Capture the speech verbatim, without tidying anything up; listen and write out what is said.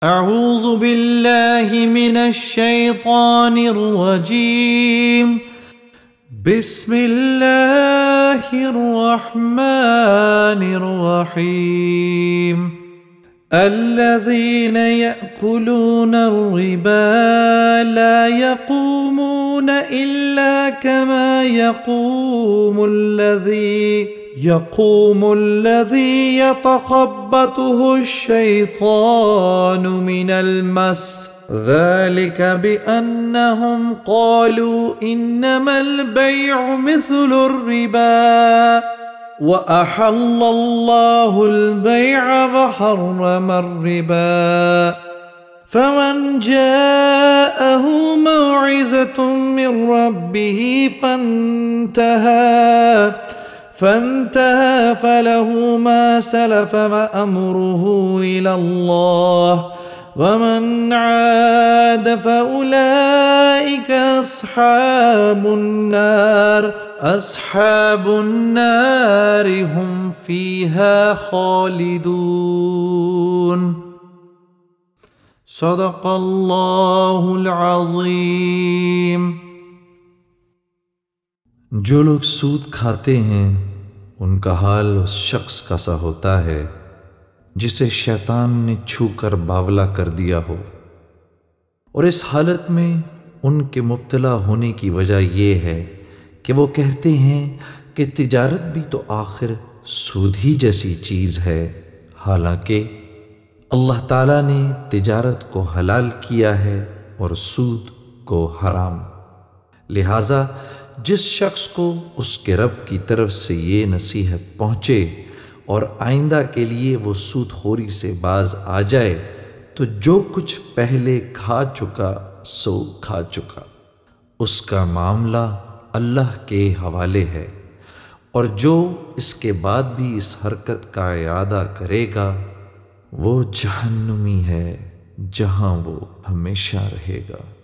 اعوذ باللہ من الشیطان الرجیم بسم اللہ الرحمن الرحیم الذین یأکلون الربا لا یقومون الا كما يقوم الذی يقوم الذي يتخبطه الشيطان من المس ذلك بأنهم قالوا إنما البيع مثل الربا وأحل الله البيع وحرم الربا فمن جاءه موعظة من ربه فانتهى فانتهى فله ما سلف وأمره إلى الله ومن عاد فأولئك أصحاب النار أصحاب النار هم فيها خالدون صدق الله العظيم۔ جو لوگ سود کھاتے ہیں ان کا حال اس شخص کا سا ہوتا ہے جسے شیطان نے چھو کر باولا کر دیا ہو، اور اس حالت میں ان کے مبتلا ہونے کی وجہ یہ ہے کہ وہ کہتے ہیں کہ تجارت بھی تو آخر سود ہی جیسی چیز ہے، حالانکہ اللہ تعالیٰ نے تجارت کو حلال کیا ہے اور سود کو حرام۔ لہٰذا جس شخص کو اس کے رب کی طرف سے یہ نصیحت پہنچے اور آئندہ کے لیے وہ سود خوری سے باز آ جائے تو جو کچھ پہلے کھا چکا سو کھا چکا، اس کا معاملہ اللہ کے حوالے ہے، اور جو اس کے بعد بھی اس حرکت کا اعادہ کرے گا وہ جہنمی ہے جہاں وہ ہمیشہ رہے گا۔